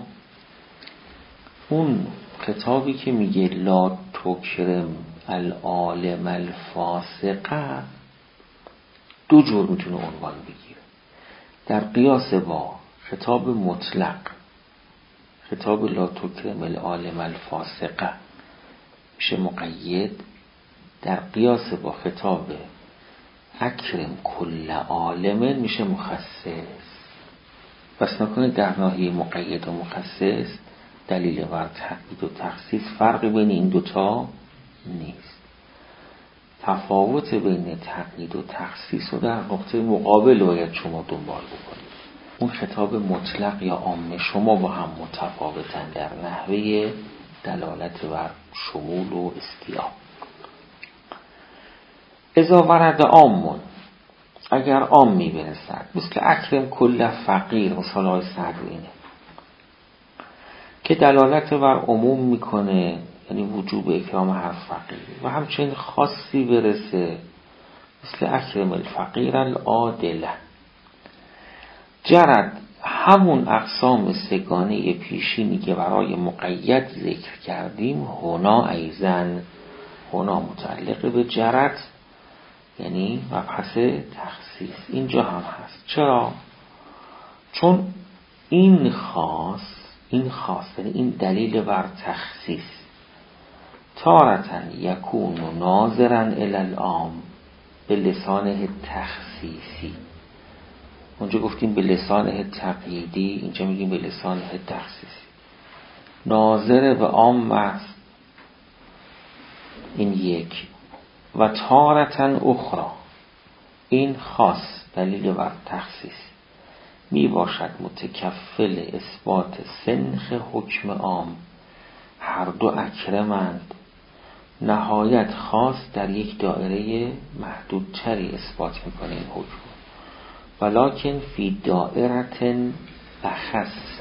اون خطابی که میگه لا تکرم العالم الفاسقه دو جور میتونه عنوان بگیره. در قیاس با خطاب مطلق، خطاب لا تکرم العالم الفاسقه میشه مقید. در قیاس با خطاب اکرم کل عالم میشه مخصص. بس نکنید در ناحیه مقید و مخصص دلیل بر تقیید و تخصیص فرقی بین این دوتا نیست. تفاوت بین تقیید و تخصیص رو در نقطه مقابل باید شما دنبال بکنید. اون خطاب مطلق یا عام شما با هم متفاوتن در نحوه دلالت بر شمول و استیعاب. اذا ورد عامون، اگر عام می برسد، مثل اکرم کل فقیر، مثال های سعدی اینه که دلالت بر عموم میکنه، یعنی وجوب اکرام هر فقیر، و همچنین خاصی برسه مثل اکرم الفقیر العادله. جرد همون اقسام سگانه پیشینی که برای مقید ذکر کردیم، هنا ایزن، هنا متعلق به جرد یعنی مبحث تخصیص اینجا هم هست. چرا؟ چون این خاص، این خاص یعنی این دلیل بر تخصیص تارتن یکون و ناظرن الالعام به لسانه تخصیصی. اونجا گفتیم به لسانه تقییدی، اینجا میگیم به لسانه تخصیصی. ناظر به عام است این یک، و تارتن اخرى این خاص دلیل بر تخصیص می باشد متکفل اثبات سنخ حکم عام. هر دو اکرمند، نهایت خاص در یک دایره محدودتری اثبات میکنه این حکم، ولکن فی دائرت اخص،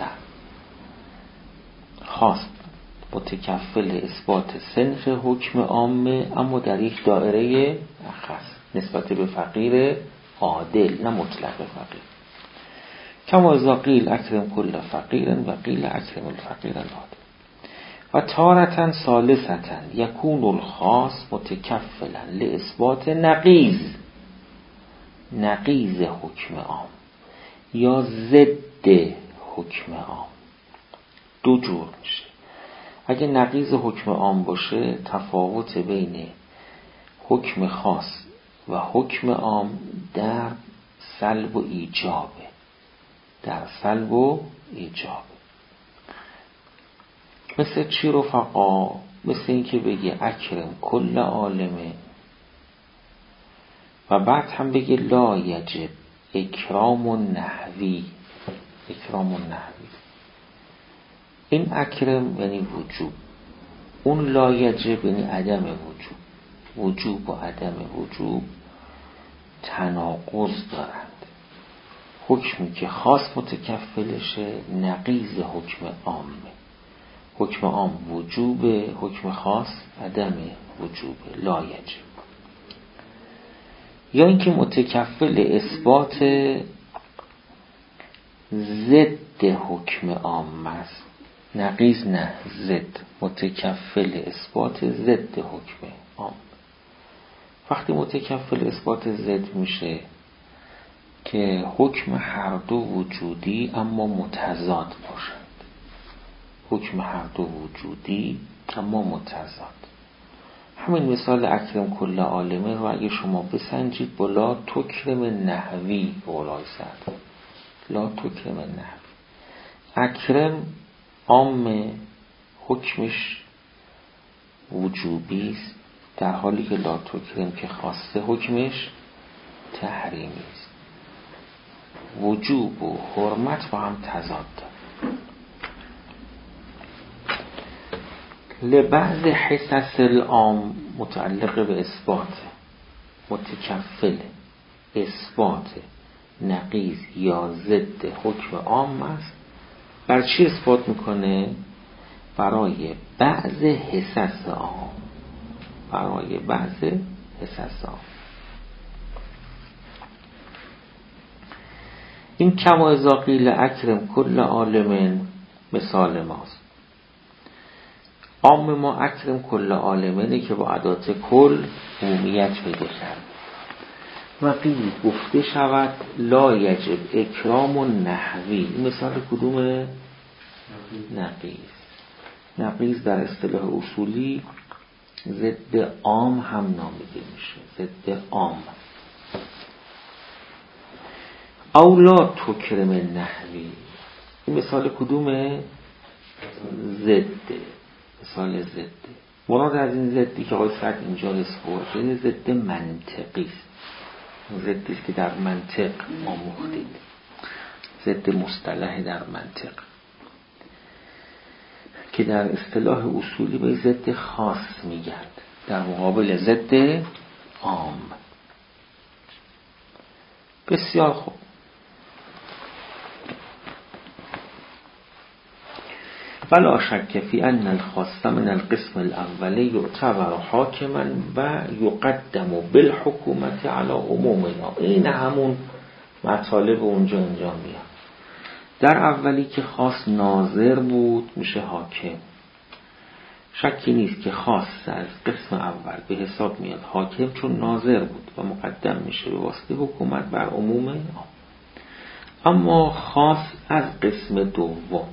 خاص متکفل اثبات سنخ حکم عامه اما در یک دائره اخص نسبت به فقیر عادل، نه مطلق فقیر. کما اذا قیل اکرم کل فقیر و قیل اکرم الفقیر العادل. و تارتن ثالثتن یکون الخاص متکفلا لاثبات نقیض، نقیض حکم عام یا ضد حکم عام. دو جور میشه. اگه نقیض حکم عام باشه تفاوت بین حکم خاص و حکم عام در سلب و ایجابه، در سلب و ایجابه. مثل چی رفقا؟ مثل این که بگی اکرم کل عالمه و بعد هم بگه لا یجب اکرام و نحوی. اکرام و نحوی، این اکرم یعنی وجوب، اون لا یجب یعنی عدم وجوب. وجوب و عدم وجوب تناقض دارند. حکمی که خاص متکفلشه نقیض حکم عامه. حکم عام وجوبه، حکم خاص عدم وجوبه، لا یجب. یا اینکه متکفل اثبات ضد حکم عام است. نقیض نه، ضد. متکفل اثبات ضد حکم عام. وقتی متکفل اثبات ضد میشه که حکم هر دو وجودی اما متضاد باشند. حکم هر دو وجودی اما متضاد. همین مثال اکرم کل عالمه رو اگه شما بسنجید با لا تکرم نحوی بولای سعد. لا تکرم نحوی. اکرم عام حکمش وجوبی است، در حالی که لا تکرم که خاصه حکمش تحریمی است. وجوب و حرمت با هم تضاد دارند. لبعض حصص العام متعلق به اثبات متکفل اثبات نقیض یا ضد حکم عام است. بر چی اثبات میکنه؟ برای بعض حصص عام. برای بعض حصص عام. این کما اذا قیل اکرم کل عالم مثال ماست. عام ما اکرم کل عالمینه که با ادات کل عمومیت پیدا کرد. و قیل گفته شود لا یجب اکرام و نحوی. این مثال کدومه؟ نقیض. نقیض در اصطلاح اصولی ضد عام هم نامیده میشه. ضد عام. او لا تکرم نحوی. این مثال کدومه؟ ضد. مثال ضد. مراد از این ضدی که آقای سعد اینجا نسبت این ضد منطقی است. ضدی است که در منطق آموختید. ضد مصطلح در منطق که در اصطلاح اصولی به ضد خاص میگرد در مقابل ضد عام. بسیار خوب. ولا شک فی ان الخاص من القسم الاول یعتبر حاکما و یقدم بالحکومت علی عمومها. این همون مطالب اونجا اینجا میاد. در اولی که خاص ناظر بود میشه حاکم. شکی نیست که خاص از قسم اول به حساب میاد حاکم، چون ناظر بود و مقدم میشه به واسطه حکومت بر عموم عام. اما خاص از قسم دوم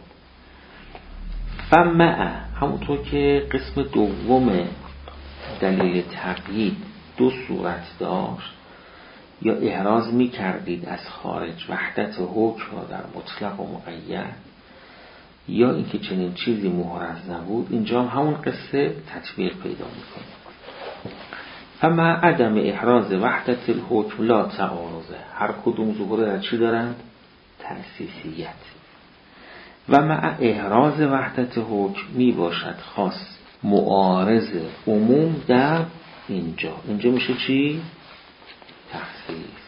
فمع، همونطور که قسم دوم دلیل تقیید دو صورت داشت، یا احراز می کردید از خارج وحدت حکم را در مطلق و مقید، یا اینکه چنین چیزی محرز نبود، اینجا هم همون قصه تطبیق پیدا میکنه. فمع عدم احراز وحدت الحکم لا تعارضه. هر کدوم ظهور در چی دارند؟ تأسیسیت. و مع احراز وحدت حکم می باشد خاص معارض عموم در اینجا. اینجا میشه چی؟ تخصیص.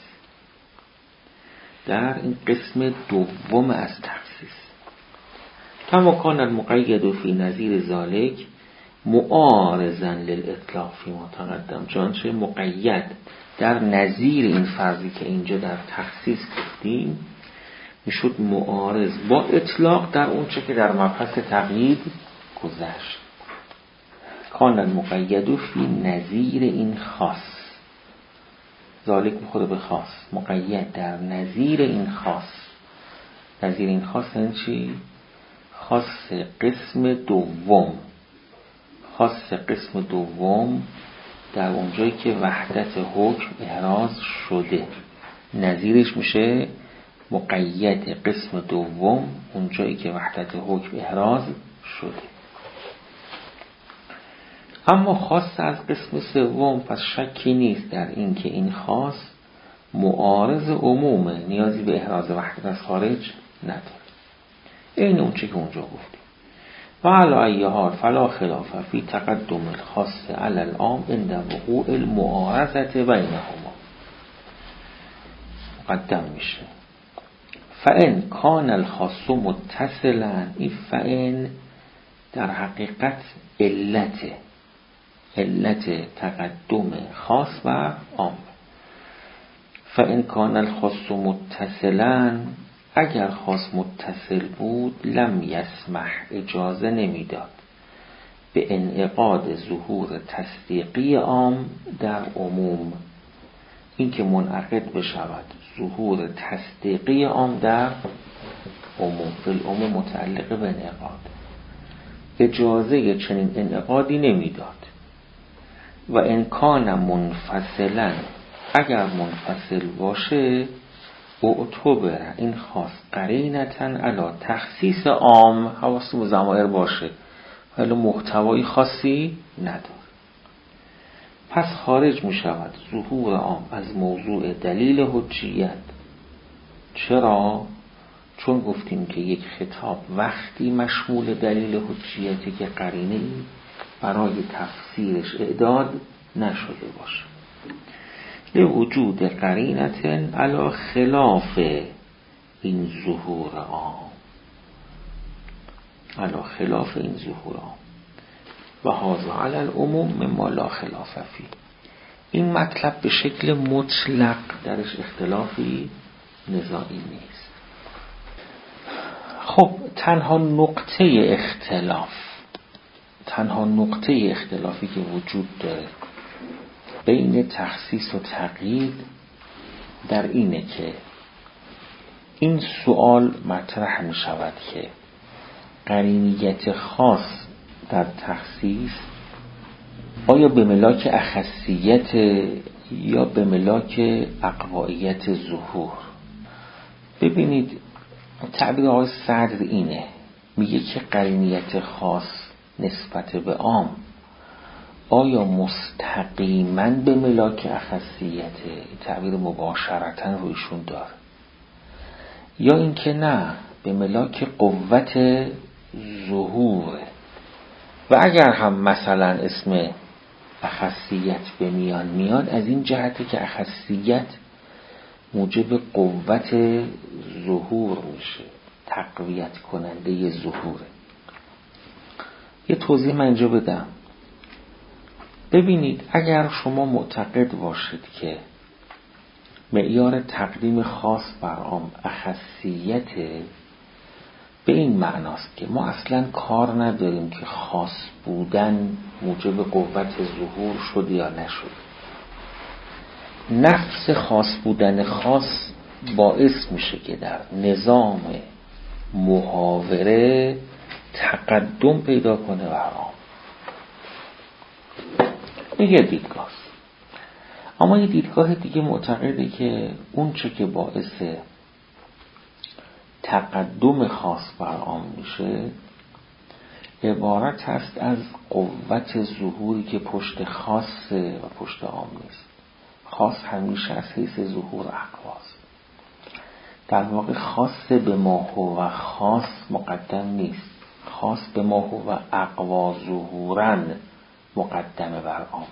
در این قسم دوم از تخصیص. کما کان المقید فی نظیر ذالک معارضا للاطلاق فی ما تقدم. چنانچه مقید در نظیر این فرضی که اینجا در تخصیص گفتیم میشد معارض با اطلاق در اون چه که در مبحث تقیید گذشت. کان المقید فی نظیر این خاص. ذالک میخوره به خاص. مقید در نظیر این خاص. نظیر این خاص یعنی چی؟ خاص قسم دوم. خاص قسم دوم در اونجایی که وحدت حکم احراز شده. نظیرش میشه مقید قسم دوم اونجایی که وحدت حکم احراز شده. اما خاص از قسم سوم پس شکی نیست در این که این خاص معارض عمومه، نیازی به احراز وحدت از خارج نداره. این اون چه که اونجا گفتیم. و علی ای حال فلا خلاف فی تقدم الخاص علی العام عند وقوع المعارضه بینهما. مقدم میشه فان کان الخاص متصلا. این فان در حقیقت علت علت تقدم خاص و عام. فان کان الخاص متصلا، اگر خاص متصل بود لم یسمح، اجازه نمیداد به انعقاد ظهور تصدیقی عام در عموم، این که منعقد بشود ظهور تصدیقی عام در عموم، بالعموم متعلق به انعقاد، اجازه چنین انعقادی نمیداد. و ان کان منفصلا، اگر منفصل باشه اعتبر، این خاص قرینتا علی تخصیص عام، حواس به ضمائر باشه ولی محتوای خاصی نداره، پس خارج می شود ظهور عام از موضوع دلیل حجیت. چرا؟ چون گفتیم که یک خطاب وقتی مشمول دلیل حجیتی که قرینه ای برای تفسیرش اعداد نشده باشه. لوجود قرینت علی خلاف این ظهور عام، علی خلاف این ظهور عام و هذا علی العموم مما لا خلاف فیه. این مطلب به شکل مطلق درش اختلافی نزاعی نیست. خب تنها نقطه اختلاف تنها نقطه اختلافی که وجود داره بین تخصیص و تقیید در اینه که این سوال مطرح می شود که قرینیت خاص در تخصیص آیا به ملاک اخصیت یا به ملاک اقوایت ظهور. ببینید تعبیر آقای صدر اینه، میگه که قرینیت خاص نسبت به عام آیا مستقیما به ملاک اخصیته، تعبیر مباشرتا رویشون داره، یا اینکه نه به ملاک قوت ظهوره. و اگر هم مثلا اسم اخصیت به میان میاد از این جهته که اخصیت موجب قوت ظهور میشه، تقویت کننده ظهوره. یه توضیح من اینجا بدم. ببینید اگر شما معتقد باشید که معیار تقدیم خاص بر عام اخصیت، به این معناست که ما اصلا کار نداریم که خاص بودن موجب قوت ظهور شد یا نشد. نفس خاص بودن خاص باعث میشه که در نظام محاوره تقدم پیدا کنه بر عام. این یه دیدگاه. اما یه دیدگاه دیگه معتقده که اون چه که باعث تقدم خاص بر عام میشه عبارت هست از قوت ظهوری که پشت خاص و پشت عام نیست. خاص همیشه از حیث ظهور اقواست. در واقع خاص به ما هو خاص مقدم نیست، خاص به ما هو اقوا ظهورن مقدمه بر عام.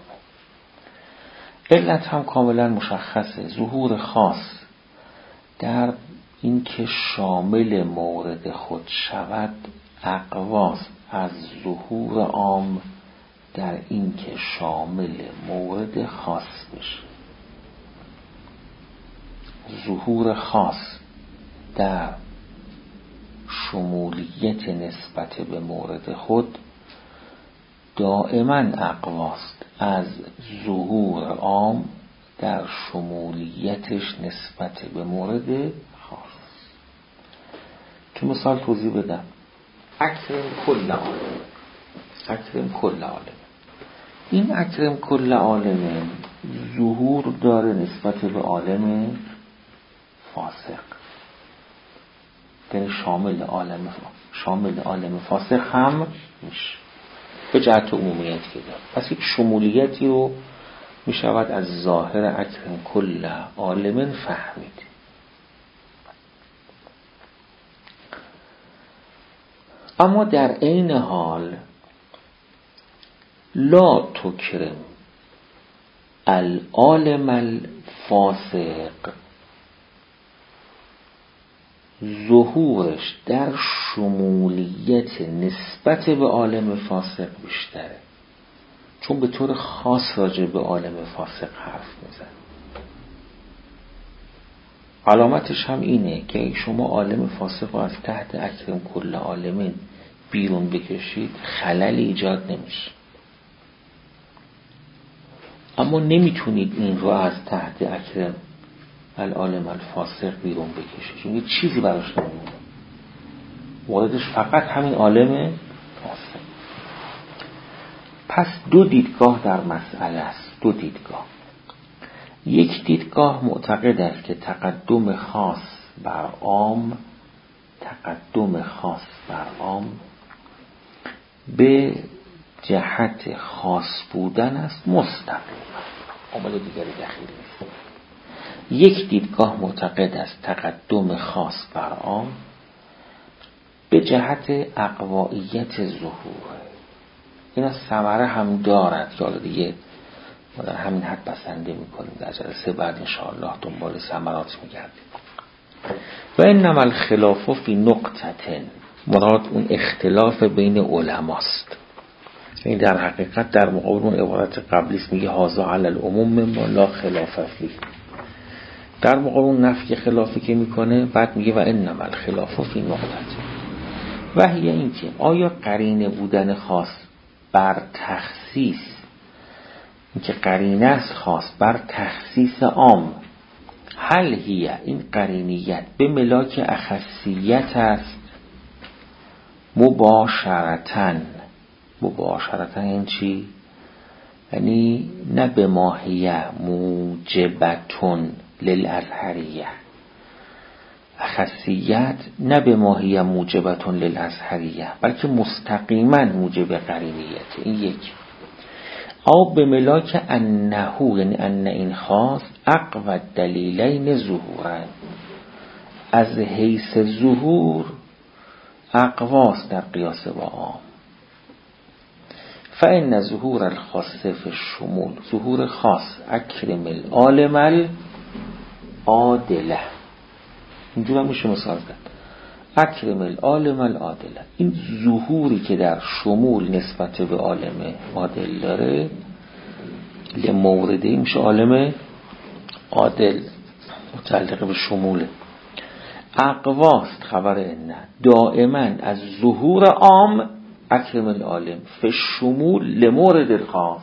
علت هم کاملا مشخصه. ظهور خاص در این که شامل مورد خود شود اقواست از ظهور عام در این که شامل مورد خاص بشه. ظهور خاص در شمولیت نسبت به مورد خود دائما اقواست از ظهور عام در شمولیتش نسبت به مورد خاص. تو مثال توضیح بدم. اکرم کل عالم، اکرم کل عالم، این اکرم کل عالم ظهور داره نسبت به عالم فاسق، یعنی شامل عالم شامل عالم فاسق هم میشه. به جهت عمومیت که داره. پس یک شمولیتی رو می شود از ظاهر اکرم کل عالم فهمید. اما در عین حال لا تکرم العالم الفاسق، ظهورش در شمولیت نسبت به عالم فاسق بیشتره، چون به طور خاص راجع به عالم فاسق حرف میزن. علامتش هم اینه که شما عالم فاسق رو از تحت اکرم کل عالمین بیرون بکشید خلل ایجاد نمیشه، اما نمیتونید این رو از تحت اکرم العالم الفاسق بیرون بکشید، چون یه چیزی براش نمیمونه، واردش فقط همین عالم فاسق. پس دو دیدگاه در مسئله است، دو دیدگاه. یک دیدگاه معتقد است که تقدم خاص بر عام، تقدم خاص بر عام به جهت خاص بودن است مستقیما، عامل دیگری دخیل نیست. یک دیدگاه معتقد است تقدم خاص بر عام به جهت اقوائیت ظهوره. اینا ثمره هم دارد که حالا دیگه ما در همین حد بسنده میکنیم، در جلسه بعد انشاءالله دنبال ثمرات میگردیم. و انما الخلاف فی نقطه، مراد اون اختلاف بین علماست. این در حقیقت در مقابل اون عبارت قبلیست، میگه هذا علی العموم ما لا خلاف فیه. در مقابل اون نفی خلافی که میکنه بعد میگه و انما الخلاف فی نقطه، و هی این که آیا قرینه بودن خاص بر تخصیص، این که قرینه است خاص بر تخصیص عام، هل هی این قرینیت به ملاک اخصیت است مباشرتاً. مباشرتاً این چی؟ یعنی نه به ماهیه موجبتون للازهریه، اخصیت نه به ماهیه موجبتون للازهریه بلکه مستقیما موجب قرینیت. این یک. او به ملاک انهو، یعنی ان این خاص اقوى دلیلین ظهورن، از حیث ظهور اقواست در قیاس با عام. فإن ظهور الخاص فی الشمول، ظهور خاص اکرم العالم العادله، اینجور هم میشه مثال زد، اکرم العالم العادله. این ظهوری که در شمول نسبت به عالم عادل داره لمورده میشه عالم عادل متعلق به شموله. اقواست خبر نه دائما از ظهور عام اکرم العالم فی الشمول لمورد الخاص.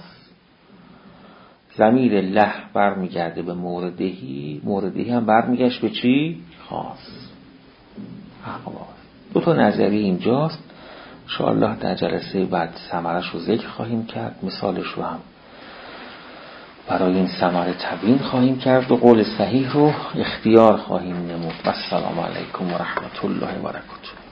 ضمیر له برمیگرده به موردهی، موردهی هم برمیگشت به چی؟ خاص. اقواست. دو تا نظریه اینجاست، انشاءالله در جلسه بعد ثمرش رو ذکر خواهیم کرد، مثالش رو هم برای این ثمره تبیین خواهیم کرد و قول صحیح رو اختیار خواهیم نمود. السلام علیکم و رحمت الله و برکاته.